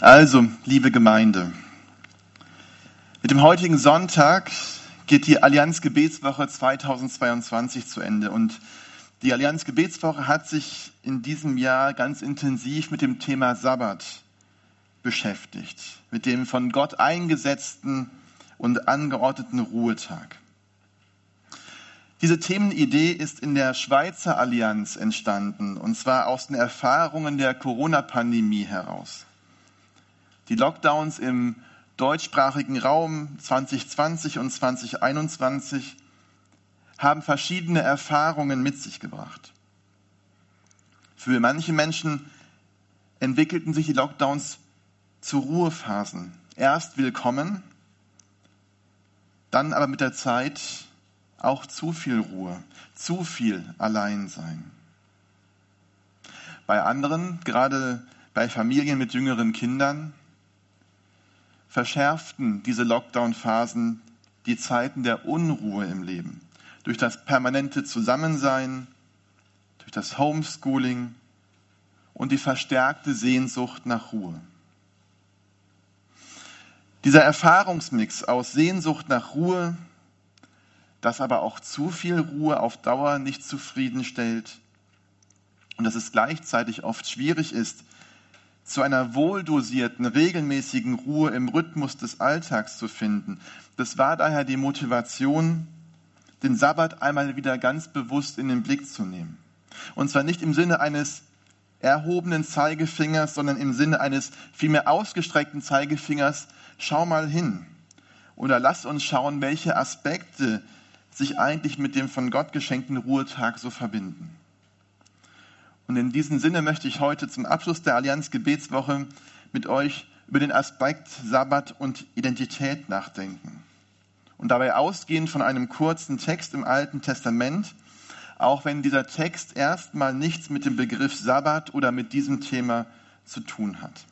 Also, liebe Gemeinde, mit dem heutigen Sonntag geht die Allianz Gebetswoche 2022 zu Ende. Und die Allianz Gebetswoche hat sich in diesem Jahr ganz intensiv mit dem Thema Sabbat beschäftigt, mit dem von Gott eingesetzten und angeordneten Ruhetag. Diese Themenidee ist in der Schweizer Allianz entstanden, und zwar aus den Erfahrungen der Corona-Pandemie heraus. Die Lockdowns im deutschsprachigen Raum 2020 und 2021 haben verschiedene Erfahrungen mit sich gebracht. Für manche Menschen entwickelten sich die Lockdowns zu Ruhephasen. Erst willkommen, dann aber mit der Zeit auch zu viel Ruhe, zu viel Alleinsein. Bei anderen, gerade bei Familien mit jüngeren Kindern, verschärften diese Lockdown-Phasen die Zeiten der Unruhe im Leben. Durch das permanente Zusammensein, durch das Homeschooling und die verstärkte Sehnsucht nach Ruhe. Dieser Erfahrungsmix aus Sehnsucht nach Ruhe, das aber auch zu viel Ruhe auf Dauer nicht zufriedenstellt und dass es gleichzeitig oft schwierig ist, zu einer wohldosierten, regelmäßigen Ruhe im Rhythmus des Alltags zu finden. Das war daher die Motivation, den Sabbat einmal wieder ganz bewusst in den Blick zu nehmen. Und zwar nicht im Sinne eines erhobenen Zeigefingers, sondern im Sinne eines vielmehr ausgestreckten Zeigefingers. Schau mal hin. Oder lass uns schauen, welche Aspekte sich eigentlich mit dem von Gott geschenkten Ruhetag so verbinden. Und in diesem Sinne möchte ich heute zum Abschluss der Allianz Gebetswoche mit euch über den Aspekt Sabbat und Identität nachdenken. Und dabei ausgehend von einem kurzen Text im Alten Testament, auch wenn dieser Text erstmal nichts mit dem Begriff Sabbat oder mit diesem Thema zu tun hat.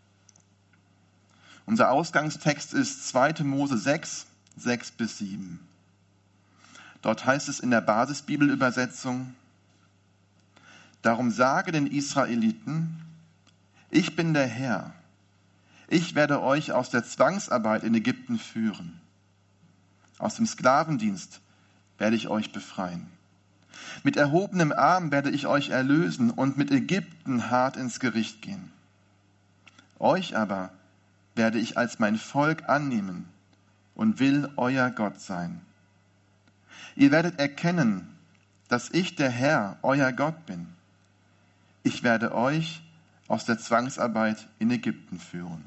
Unser Ausgangstext ist 2. Mose 6, 6-7. Dort heißt es in der Basisbibelübersetzung: Darum sage den Israeliten, ich bin der Herr. Ich werde euch aus der Zwangsarbeit in Ägypten führen. Aus dem Sklavendienst werde ich euch befreien. Mit erhobenem Arm werde ich euch erlösen und mit Ägypten hart ins Gericht gehen. Euch aber werde ich als mein Volk annehmen und will euer Gott sein. Ihr werdet erkennen, dass ich der Herr, euer Gott bin. Ich werde euch aus der Zwangsarbeit in Ägypten führen.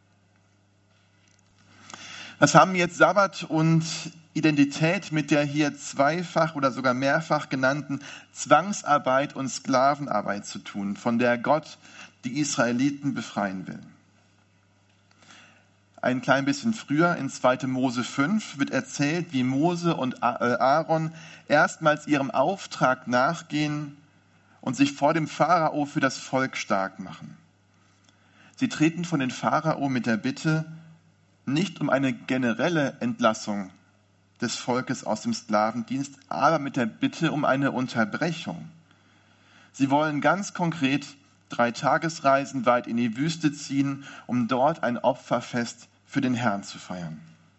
Was haben jetzt Sabbat und Identität mit der hier zweifach oder sogar mehrfach genannten Zwangsarbeit und Sklavenarbeit zu tun, von der Gott die Israeliten befreien will? Ein klein bisschen früher, in 2. Mose 5, wird erzählt, wie Mose und Aaron erstmals ihrem Auftrag nachgehen und sich vor dem Pharao für das Volk stark machen. Sie treten vor den Pharao mit der Bitte, nicht um eine generelle Entlassung des Volkes aus dem Sklavendienst, aber mit der Bitte um eine Unterbrechung. Sie wollen ganz konkret 3 Tagesreisen weit in die Wüste ziehen, um dort ein Opferfest für den Herrn zu feiern.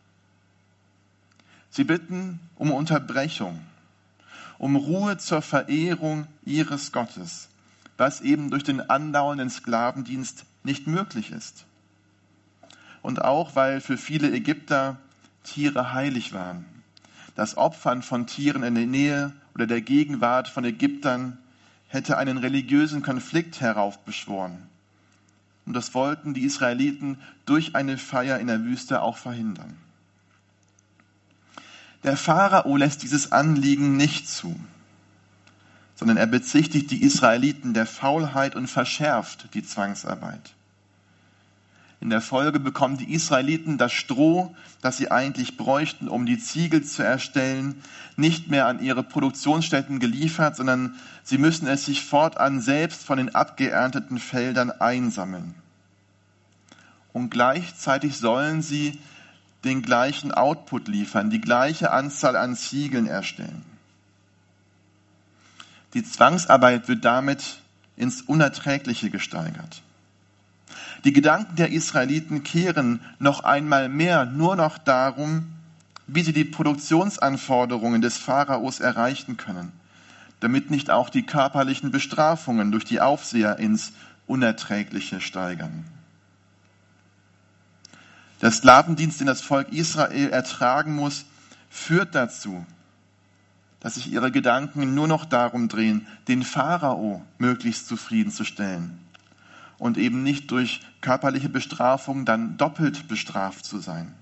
Sie bitten um Unterbrechung, um Ruhe zur Verehrung ihres Gottes, was eben durch den andauernden Sklavendienst nicht möglich ist. Und auch, weil für viele Ägypter Tiere heilig waren. Das Opfern von Tieren in der Nähe oder der Gegenwart von Ägyptern hätte einen religiösen Konflikt heraufbeschworen. Und das wollten die Israeliten durch eine Feier in der Wüste auch verhindern. Der Pharao lässt dieses Anliegen nicht zu, sondern er bezichtigt die Israeliten der Faulheit und verschärft die Zwangsarbeit. In der Folge bekommen die Israeliten das Stroh, das sie eigentlich bräuchten, um die Ziegel zu erstellen, nicht mehr an ihre Produktionsstätten geliefert, sondern sie müssen es sich fortan selbst von den abgeernteten Feldern einsammeln. Und gleichzeitig sollen sie den gleichen Output liefern, die gleiche Anzahl an Ziegeln erstellen. Die Zwangsarbeit wird damit ins Unerträgliche gesteigert. Die Gedanken der Israeliten kehren noch einmal mehr nur noch darum, wie sie die Produktionsanforderungen des Pharaos erreichen können, damit nicht auch die körperlichen Bestrafungen durch die Aufseher ins Unerträgliche steigern. Der Sklavendienst, den das Volk Israel ertragen muss, führt dazu, dass sich ihre Gedanken nur noch darum drehen, den Pharao möglichst zufriedenzustellen und eben nicht durch körperliche Bestrafung dann doppelt bestraft zu sein.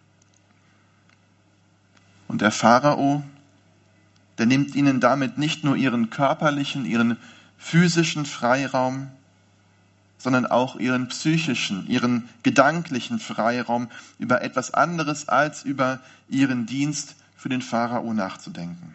Und der Pharao, der nimmt ihnen damit nicht nur ihren körperlichen, ihren physischen Freiraum, sondern auch ihren psychischen, ihren gedanklichen Freiraum, über etwas anderes als über ihren Dienst für den Pharao nachzudenken.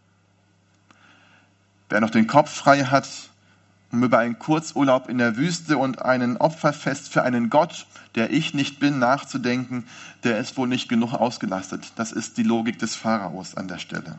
Wer noch den Kopf frei hat, um über einen Kurzurlaub in der Wüste und einen Opferfest für einen Gott, der ich nicht bin, nachzudenken, der ist wohl nicht genug ausgelastet. Das ist die Logik des Pharaos an der Stelle.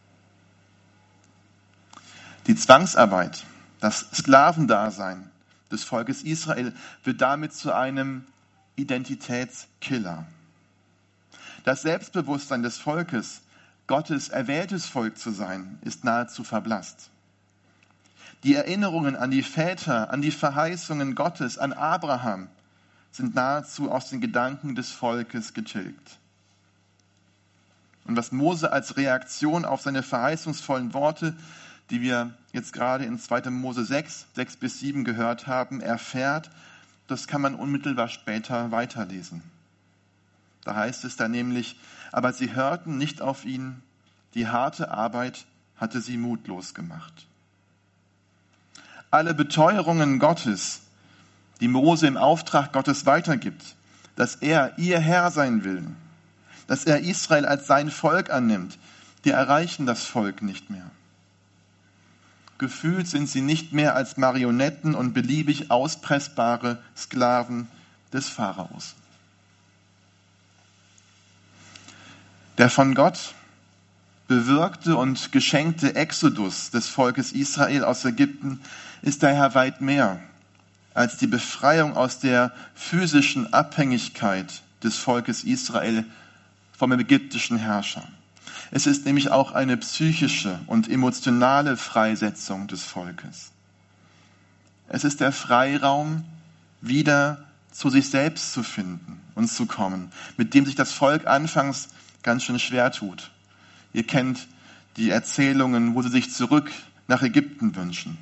Die Zwangsarbeit, das Sklavendasein des Volkes Israel wird damit zu einem Identitätskiller. Das Selbstbewusstsein des Volkes, Gottes erwähltes Volk zu sein, ist nahezu verblasst. Die Erinnerungen an die Väter, an die Verheißungen Gottes, an Abraham, sind nahezu aus den Gedanken des Volkes getilgt. Und was Mose als Reaktion auf seine verheißungsvollen Worte, die wir jetzt gerade in 2. Mose 6-7 gehört haben, erfährt, das kann man unmittelbar später weiterlesen. Da heißt es dann nämlich, aber sie hörten nicht auf ihn, die harte Arbeit hatte sie mutlos gemacht. Alle Beteuerungen Gottes, die Mose im Auftrag Gottes weitergibt, dass er ihr Herr sein will, dass er Israel als sein Volk annimmt, die erreichen das Volk nicht mehr. Gefühlt sind sie nicht mehr als Marionetten und beliebig auspressbare Sklaven des Pharaos. Der von Gott bewirkte und geschenkte Exodus des Volkes Israel aus Ägypten ist daher weit mehr als die Befreiung aus der physischen Abhängigkeit des Volkes Israel vom ägyptischen Herrscher. Es ist nämlich auch eine psychische und emotionale Freisetzung des Volkes. Es ist der Freiraum, wieder zu sich selbst zu finden und zu kommen, mit dem sich das Volk anfangs ganz schön schwer tut. Ihr kennt die Erzählungen, wo sie sich zurück nach Ägypten wünschen.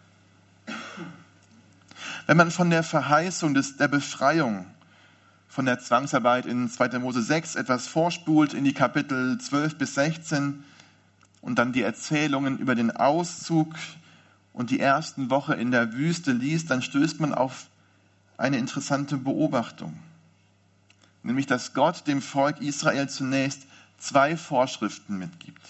Wenn man von der Verheißung der Befreiung von der Zwangsarbeit in 2. Mose 6 etwas vorspult in die Kapitel 12-16 und dann die Erzählungen über den Auszug und die ersten Woche in der Wüste liest, dann stößt man auf eine interessante Beobachtung. Nämlich, dass Gott dem Volk Israel zunächst 2 Vorschriften mitgibt.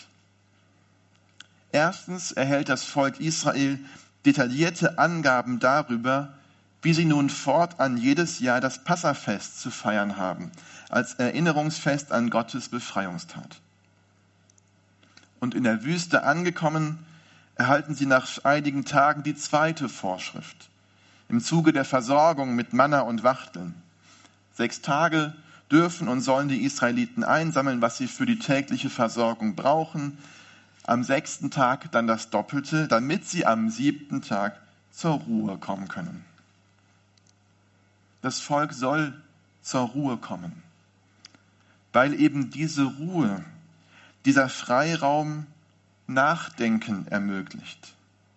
Erstens erhält das Volk Israel detaillierte Angaben darüber, wie sie nun fortan jedes Jahr das Passafest zu feiern haben, als Erinnerungsfest an Gottes Befreiungstat. Und in der Wüste angekommen, erhalten sie nach einigen Tagen die 2. Vorschrift, im Zuge der Versorgung mit Manna und Wachteln. 6 Tage dürfen und sollen die Israeliten einsammeln, was sie für die tägliche Versorgung brauchen. Am 6. Tag dann das Doppelte, damit sie am 7. Tag zur Ruhe kommen können. Das Volk soll zur Ruhe kommen, weil eben diese Ruhe, dieser Freiraum Nachdenken ermöglicht.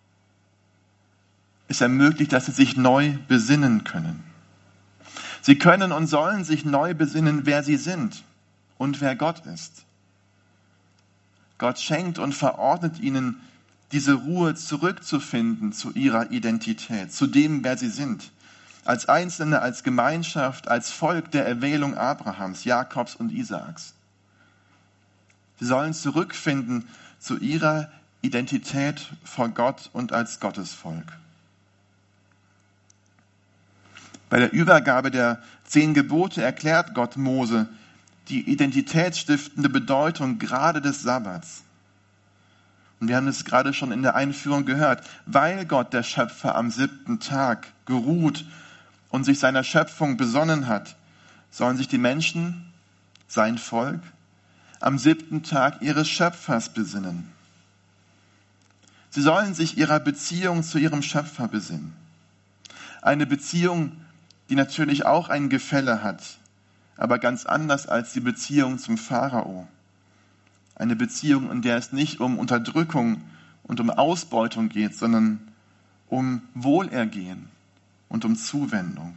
Es ermöglicht, dass sie sich neu besinnen können. Sie können und sollen sich neu besinnen, wer sie sind und wer Gott ist. Gott schenkt und verordnet ihnen, diese Ruhe zurückzufinden zu ihrer Identität, zu dem, wer sie sind. Als Einzelne, als Gemeinschaft, als Volk der Erwählung Abrahams, Jakobs und Isaaks. Sie sollen zurückfinden zu ihrer Identität vor Gott und als Gottesvolk. Bei der Übergabe der 10 Gebote erklärt Gott Mose die identitätsstiftende Bedeutung gerade des Sabbats. Und wir haben es gerade schon in der Einführung gehört, weil Gott, der Schöpfer, am 7. Tag geruht und sich seiner Schöpfung besonnen hat, sollen sich die Menschen, sein Volk, am 7. Tag ihres Schöpfers besinnen. Sie sollen sich ihrer Beziehung zu ihrem Schöpfer besinnen. Eine Beziehung, die natürlich auch ein Gefälle hat, aber ganz anders als die Beziehung zum Pharao. Eine Beziehung, in der es nicht um Unterdrückung und um Ausbeutung geht, sondern um Wohlergehen und um Zuwendung.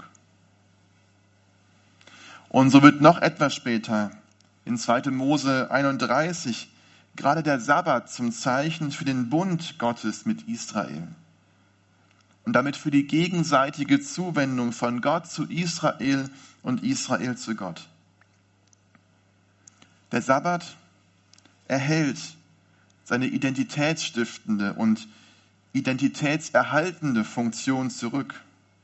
Und so wird noch etwas später in 2. Mose 31 gerade der Sabbat zum Zeichen für den Bund Gottes mit Israel und damit für die gegenseitige Zuwendung von Gott zu Israel und Israel zu Gott. Der Sabbat erhält seine identitätsstiftende und identitätserhaltende Funktion zurück.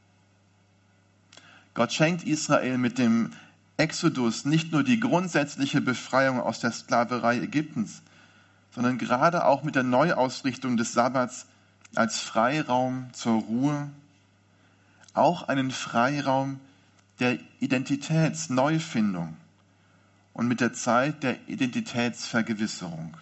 Gott schenkt Israel mit dem Exodus nicht nur die grundsätzliche Befreiung aus der Sklaverei Ägyptens, sondern gerade auch mit der Neuausrichtung des Sabbats als Freiraum zur Ruhe, auch einen Freiraum der Identitätsneufindung und mit der Zeit der Identitätsvergewisserung.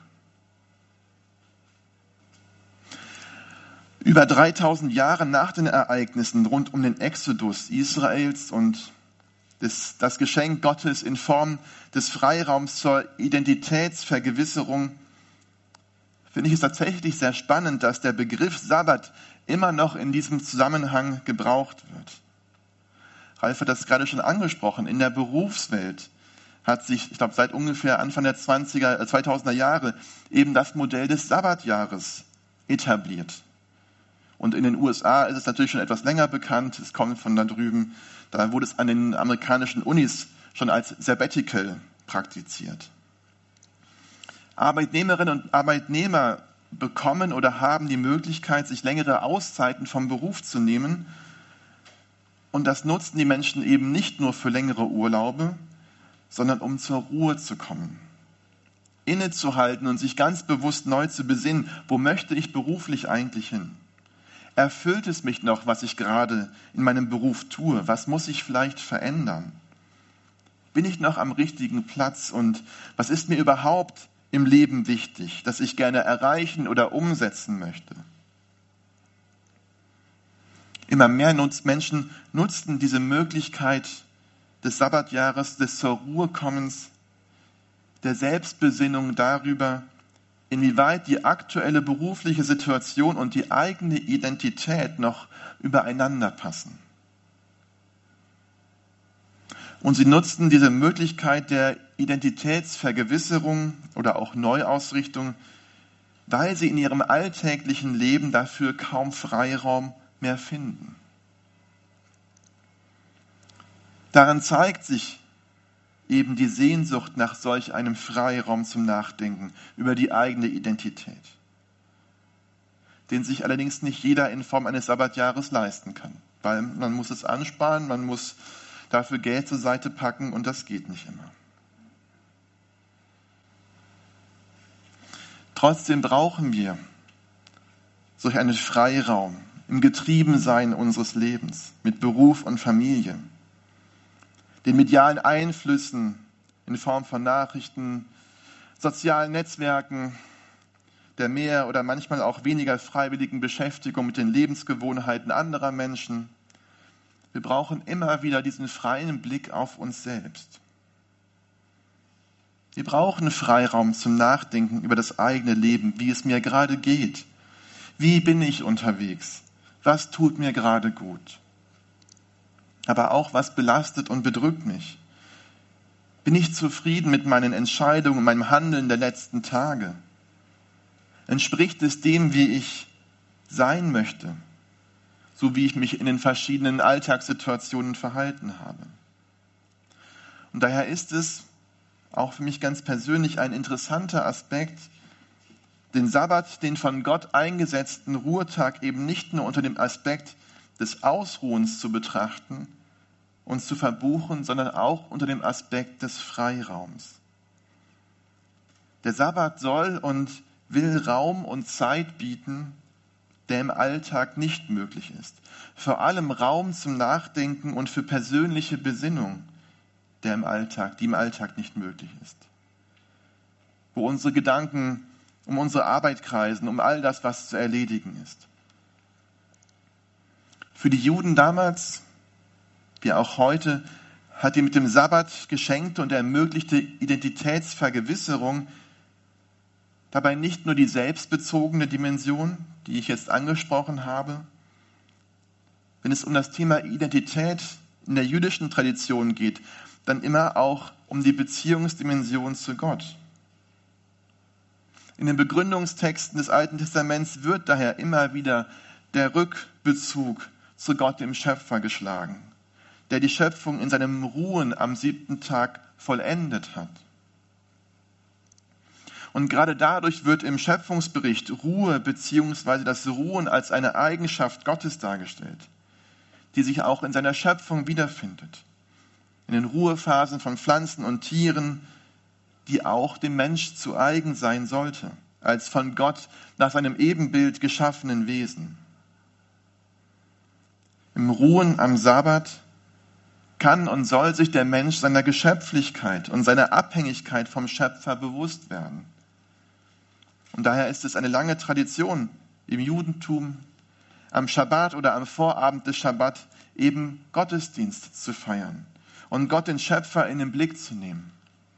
Über 3000 Jahre nach den Ereignissen rund um den Exodus Israels und das Geschenk Gottes in Form des Freiraums zur Identitätsvergewisserung finde ich es tatsächlich sehr spannend, dass der Begriff Sabbat immer noch in diesem Zusammenhang gebraucht wird. Ralf hat das gerade schon angesprochen. In der Berufswelt hat sich, ich glaube, seit ungefähr Anfang der 2000er Jahre eben das Modell des Sabbatjahres etabliert. Und in den USA ist es natürlich schon etwas länger bekannt. Es kommt von da drüben. Da wurde es an den amerikanischen Unis schon als Sabbatical praktiziert. Arbeitnehmerinnen und Arbeitnehmer bekommen oder haben die Möglichkeit, sich längere Auszeiten vom Beruf zu nehmen. Und das nutzen die Menschen eben nicht nur für längere Urlaube, sondern um zur Ruhe zu kommen. Innezuhalten und sich ganz bewusst neu zu besinnen, wo möchte ich beruflich eigentlich hin? Erfüllt es mich noch, was ich gerade in meinem Beruf tue? Was muss ich vielleicht verändern? Bin ich noch am richtigen Platz? Und was ist mir überhaupt im Leben wichtig, das ich gerne erreichen oder umsetzen möchte? Immer mehr Menschen nutzten diese Möglichkeit des Sabbatjahres, des zur Ruhe kommens, der Selbstbesinnung darüber, inwieweit die aktuelle berufliche Situation und die eigene Identität noch übereinander passen. Und sie nutzten diese Möglichkeit der Identitätsvergewisserung oder auch Neuausrichtung, weil sie in ihrem alltäglichen Leben dafür kaum Freiraum mehr finden. Daran zeigt sich eben die Sehnsucht nach solch einem Freiraum zum Nachdenken über die eigene Identität, den sich allerdings nicht jeder in Form eines Sabbatjahres leisten kann, weil man muss es ansparen, man muss dafür Geld zur Seite packen und das geht nicht immer. Trotzdem brauchen wir solch einen Freiraum im Getriebensein unseres Lebens mit Beruf und Familie, den medialen Einflüssen in Form von Nachrichten, sozialen Netzwerken, der mehr oder manchmal auch weniger freiwilligen Beschäftigung mit den Lebensgewohnheiten anderer Menschen. Wir brauchen immer wieder diesen freien Blick auf uns selbst. Wir brauchen Freiraum zum Nachdenken über das eigene Leben, wie es mir gerade geht. Wie bin ich unterwegs? Was tut mir gerade gut? Aber auch, was belastet und bedrückt mich? Bin ich zufrieden mit meinen Entscheidungen und meinem Handeln der letzten Tage? Entspricht es dem, wie ich sein möchte, so wie ich mich in den verschiedenen Alltagssituationen verhalten habe? Und daher ist es auch für mich ganz persönlich ein interessanter Aspekt, den Sabbat, den von Gott eingesetzten Ruhetag eben nicht nur unter dem Aspekt des Ausruhens zu betrachten und zu verbuchen, sondern auch unter dem Aspekt des Freiraums. Der Sabbat soll und will Raum und Zeit bieten der im Alltag nicht möglich ist. Vor allem Raum zum Nachdenken und für persönliche Besinnung, die im Alltag nicht möglich ist. Wo unsere Gedanken um unsere Arbeit kreisen, um all das, was zu erledigen ist. Für die Juden damals, wie auch heute, hat die mit dem Sabbat geschenkte und ermöglichte Identitätsvergewisserung dabei nicht nur die selbstbezogene Dimension, die ich jetzt angesprochen habe. Wenn es um das Thema Identität in der jüdischen Tradition geht, dann immer auch um die Beziehungsdimension zu Gott. In den Begründungstexten des Alten Testaments wird daher immer wieder der Rückbezug zu Gott, dem Schöpfer, geschlagen, der die Schöpfung in seinem Ruhen am 7. Tag vollendet hat. Und gerade dadurch wird im Schöpfungsbericht Ruhe bzw. das Ruhen als eine Eigenschaft Gottes dargestellt, die sich auch in seiner Schöpfung wiederfindet. In den Ruhephasen von Pflanzen und Tieren, die auch dem Mensch zu eigen sein sollte, als von Gott nach seinem Ebenbild geschaffenen Wesen. Im Ruhen am Sabbat kann und soll sich der Mensch seiner Geschöpflichkeit und seiner Abhängigkeit vom Schöpfer bewusst werden. Und daher ist es eine lange Tradition im Judentum, am Schabbat oder am Vorabend des Schabbat eben Gottesdienst zu feiern und Gott, den Schöpfer, in den Blick zu nehmen.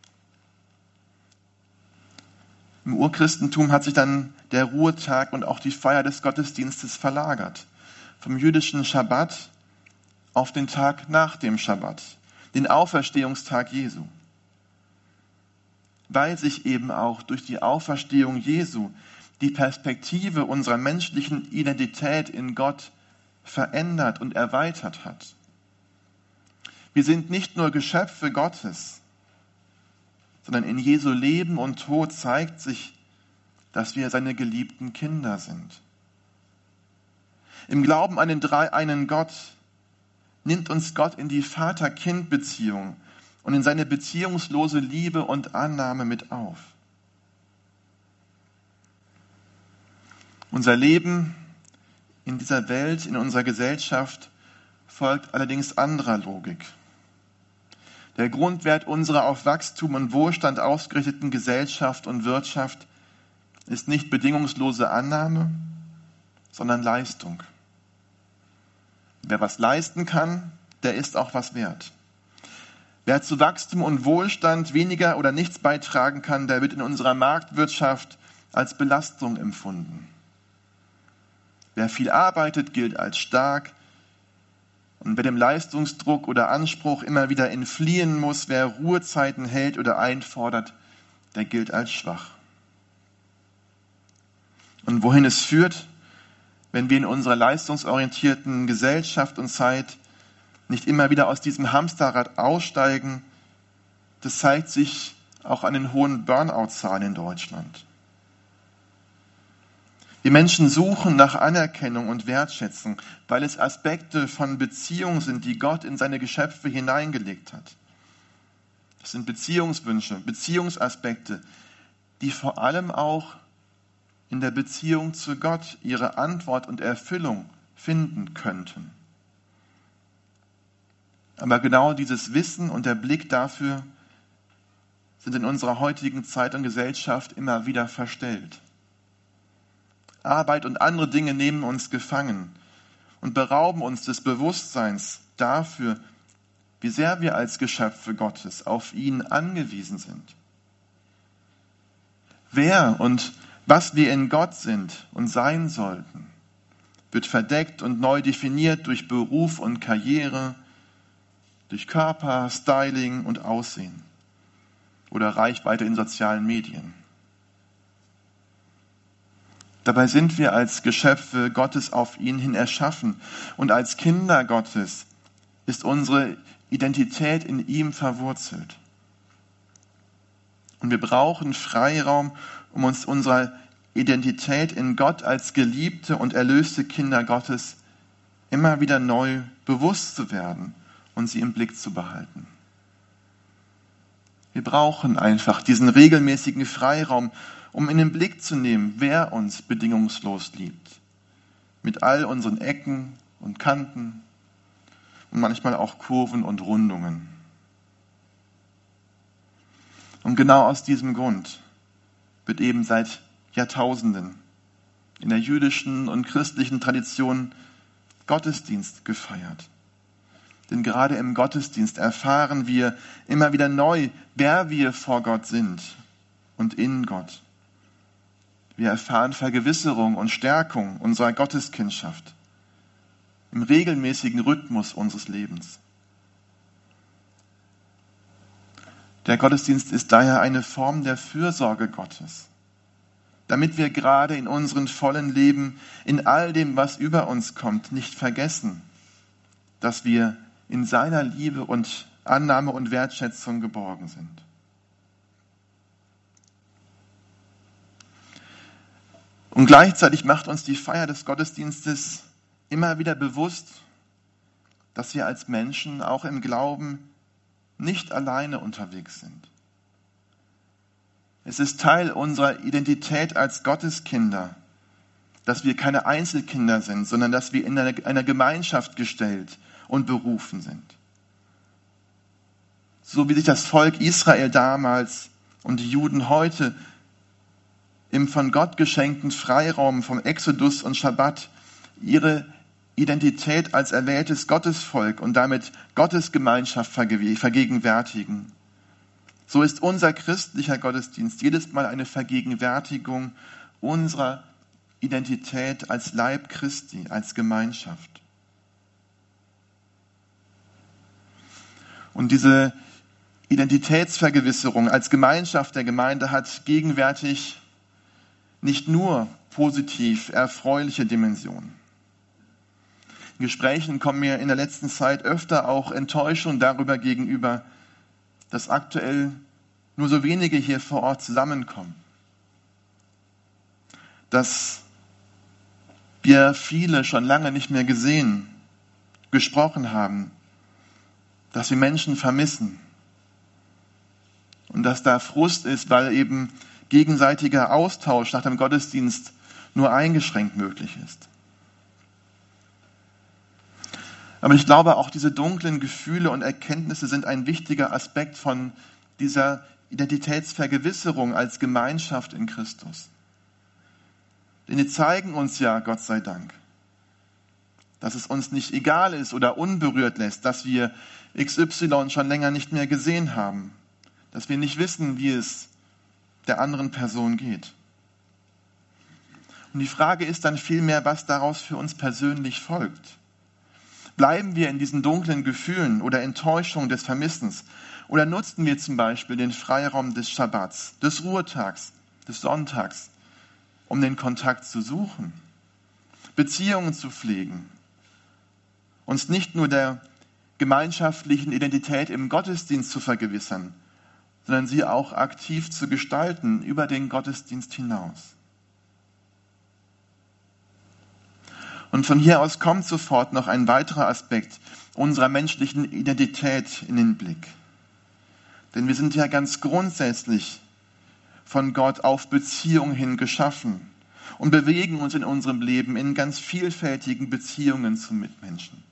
Im Urchristentum hat sich dann der Ruhetag und auch die Feier des Gottesdienstes verlagert. Vom jüdischen Schabbat auf den Tag nach dem Schabbat, den Auferstehungstag Jesu. Weil sich eben auch durch die Auferstehung Jesu die Perspektive unserer menschlichen Identität in Gott verändert und erweitert hat. Wir sind nicht nur Geschöpfe Gottes, sondern in Jesu Leben und Tod zeigt sich, dass wir seine geliebten Kinder sind. Im Glauben an den dreieinen Gott nimmt uns Gott in die Vater-Kind-Beziehung und in seine beziehungslose Liebe und Annahme mit auf. Unser Leben in dieser Welt, in unserer Gesellschaft folgt allerdings anderer Logik. Der Grundwert unserer auf Wachstum und Wohlstand ausgerichteten Gesellschaft und Wirtschaft ist nicht bedingungslose Annahme, sondern Leistung. Wer was leisten kann, der ist auch was wert. Wer zu Wachstum und Wohlstand weniger oder nichts beitragen kann, der wird in unserer Marktwirtschaft als Belastung empfunden. Wer viel arbeitet, gilt als stark. Und wer dem Leistungsdruck oder Anspruch immer wieder entfliehen muss, wer Ruhezeiten hält oder einfordert, der gilt als schwach. Und wohin es führt, wenn wir in unserer leistungsorientierten Gesellschaft und Zeit nicht immer wieder aus diesem Hamsterrad aussteigen, das zeigt sich auch an den hohen Burnout-Zahlen in Deutschland. Die Menschen suchen nach Anerkennung und Wertschätzung, weil es Aspekte von Beziehung sind, die Gott in seine Geschöpfe hineingelegt hat. Das sind Beziehungswünsche, Beziehungsaspekte, die vor allem auch in der Beziehung zu Gott ihre Antwort und Erfüllung finden könnten. Aber genau dieses Wissen und der Blick dafür sind in unserer heutigen Zeit und Gesellschaft immer wieder verstellt. Arbeit und andere Dinge nehmen uns gefangen und berauben uns des Bewusstseins dafür, wie sehr wir als Geschöpfe Gottes auf ihn angewiesen sind. Wer und was wir in Gott sind und sein sollten, wird verdeckt und neu definiert durch Beruf und Karriere, durch Körper, Styling und Aussehen oder Reichweite in sozialen Medien. Dabei sind wir als Geschöpfe Gottes auf ihn hin erschaffen und als Kinder Gottes ist unsere Identität in ihm verwurzelt. Und wir brauchen Freiraum, um uns unserer Identität in Gott als geliebte und erlöste Kinder Gottes immer wieder neu bewusst zu werden und sie im Blick zu behalten. Wir brauchen einfach diesen regelmäßigen Freiraum, um in den Blick zu nehmen, wer uns bedingungslos liebt, mit all unseren Ecken und Kanten und manchmal auch Kurven und Rundungen. Und genau aus diesem Grund wird eben seit Jahrtausenden in der jüdischen und christlichen Tradition Gottesdienst gefeiert. Denn gerade im Gottesdienst erfahren wir immer wieder neu, wer wir vor Gott sind und in Gott. Wir erfahren Vergewisserung und Stärkung unserer Gotteskindschaft im regelmäßigen Rhythmus unseres Lebens. Der Gottesdienst ist daher eine Form der Fürsorge Gottes, damit wir gerade in unserem vollen Leben, in all dem, was über uns kommt, nicht vergessen, dass wir in seiner Liebe und Annahme und Wertschätzung geborgen sind. Und gleichzeitig macht uns die Feier des Gottesdienstes immer wieder bewusst, dass wir als Menschen auch im Glauben nicht alleine unterwegs sind. Es ist Teil unserer Identität als Gotteskinder, dass wir keine Einzelkinder sind, sondern dass wir in einer Gemeinschaft gestellt und berufen sind. So wie sich das Volk Israel damals und die Juden heute im von Gott geschenkten Freiraum vom Exodus und Schabbat ihre Identität als erwähltes Gottesvolk und damit Gottes Gemeinschaft vergegenwärtigen. So ist unser christlicher Gottesdienst jedes Mal eine Vergegenwärtigung unserer Identität als Leib Christi, als Gemeinschaft. Und diese Identitätsvergewisserung als Gemeinschaft der Gemeinde hat gegenwärtig nicht nur positiv erfreuliche Dimensionen. In Gesprächen kommen mir in der letzten Zeit öfter auch Enttäuschungen darüber gegenüber, dass aktuell nur so wenige hier vor Ort zusammenkommen. Dass wir viele schon lange nicht mehr gesehen, gesprochen haben, dass wir Menschen vermissen und dass da Frust ist, weil eben gegenseitiger Austausch nach dem Gottesdienst nur eingeschränkt möglich ist. Aber ich glaube, auch diese dunklen Gefühle und Erkenntnisse sind ein wichtiger Aspekt von dieser Identitätsvergewisserung als Gemeinschaft in Christus. Denn die zeigen uns ja, Gott sei Dank, dass es uns nicht egal ist oder unberührt lässt, dass wir XY schon länger nicht mehr gesehen haben, dass wir nicht wissen, wie es der anderen Person geht. Und die Frage ist dann vielmehr, was daraus für uns persönlich folgt. Bleiben wir in diesen dunklen Gefühlen oder Enttäuschungen des Vermissens oder nutzen wir zum Beispiel den Freiraum des Schabbats, des Ruhetags, des Sonntags, um den Kontakt zu suchen, Beziehungen zu pflegen, uns nicht nur der gemeinschaftlichen Identität im Gottesdienst zu vergewissern, sondern sie auch aktiv zu gestalten über den Gottesdienst hinaus. Und von hier aus kommt sofort noch ein weiterer Aspekt unserer menschlichen Identität in den Blick. Denn wir sind ja ganz grundsätzlich von Gott auf Beziehung hin geschaffen und bewegen uns in unserem Leben in ganz vielfältigen Beziehungen zu Mitmenschen.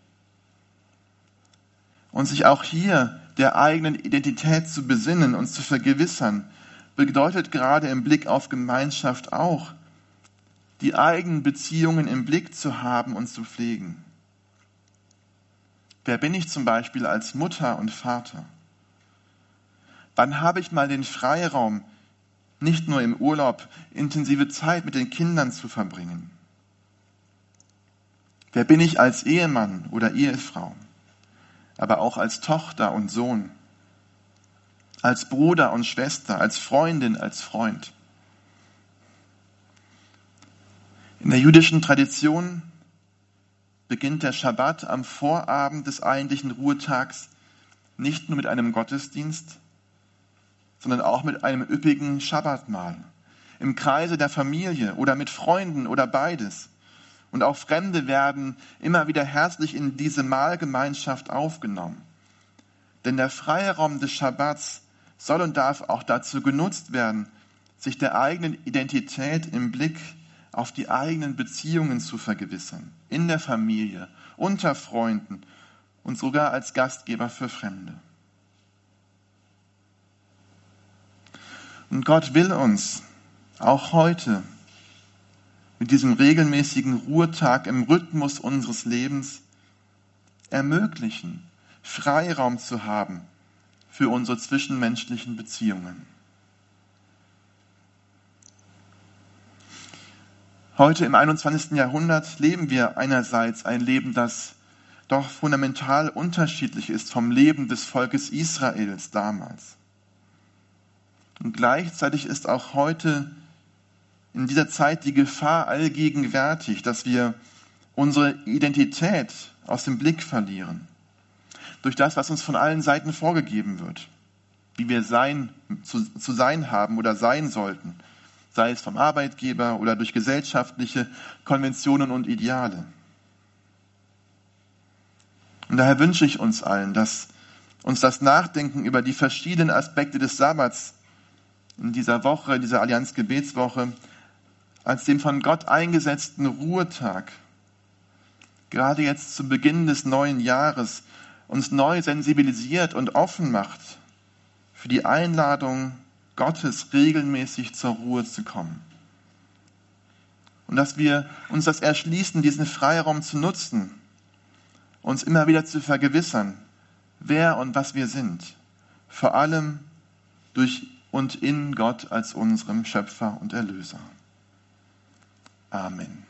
Und sich auch hier der eigenen Identität zu besinnen und zu vergewissern, bedeutet gerade im Blick auf Gemeinschaft auch, die eigenen Beziehungen im Blick zu haben und zu pflegen. Wer bin ich zum Beispiel als Mutter und Vater? Wann habe ich mal den Freiraum, nicht nur im Urlaub, intensive Zeit mit den Kindern zu verbringen? Wer bin ich als Ehemann oder Ehefrau, aber auch als Tochter und Sohn, als Bruder und Schwester, als Freundin, als Freund? In der jüdischen Tradition beginnt der Schabbat am Vorabend des eigentlichen Ruhetags nicht nur mit einem Gottesdienst, sondern auch mit einem üppigen Schabbatmahl im Kreise der Familie oder mit Freunden oder beides. Und auch Fremde werden immer wieder herzlich in diese Mahlgemeinschaft aufgenommen. Denn der Freiraum des Schabbats soll und darf auch dazu genutzt werden, sich der eigenen Identität im Blick auf die eigenen Beziehungen zu vergewissern, in der Familie, unter Freunden und sogar als Gastgeber für Fremde. Und Gott will uns auch heute mit diesem regelmäßigen Ruhetag im Rhythmus unseres Lebens ermöglichen, Freiraum zu haben für unsere zwischenmenschlichen Beziehungen. Heute im 21. Jahrhundert leben wir einerseits ein Leben, das doch fundamental unterschiedlich ist vom Leben des Volkes Israels damals. Und gleichzeitig ist auch heute in dieser Zeit die Gefahr allgegenwärtig, dass wir unsere Identität aus dem Blick verlieren. Durch das, was uns von allen Seiten vorgegeben wird, wie wir zu sein haben oder sein sollten, sei es vom Arbeitgeber oder durch gesellschaftliche Konventionen und Ideale. Und daher wünsche ich uns allen, dass uns das Nachdenken über die verschiedenen Aspekte des Sabbats in dieser Woche, in dieser Allianz-Gebetswoche, als dem von Gott eingesetzten Ruhetag, gerade jetzt zu Beginn des neuen Jahres, uns neu sensibilisiert und offen macht für die Einladung Gottes, regelmäßig zur Ruhe zu kommen. Und dass wir uns das erschließen, diesen Freiraum zu nutzen, uns immer wieder zu vergewissern, wer und was wir sind, vor allem durch und in Gott als unserem Schöpfer und Erlöser. Amen.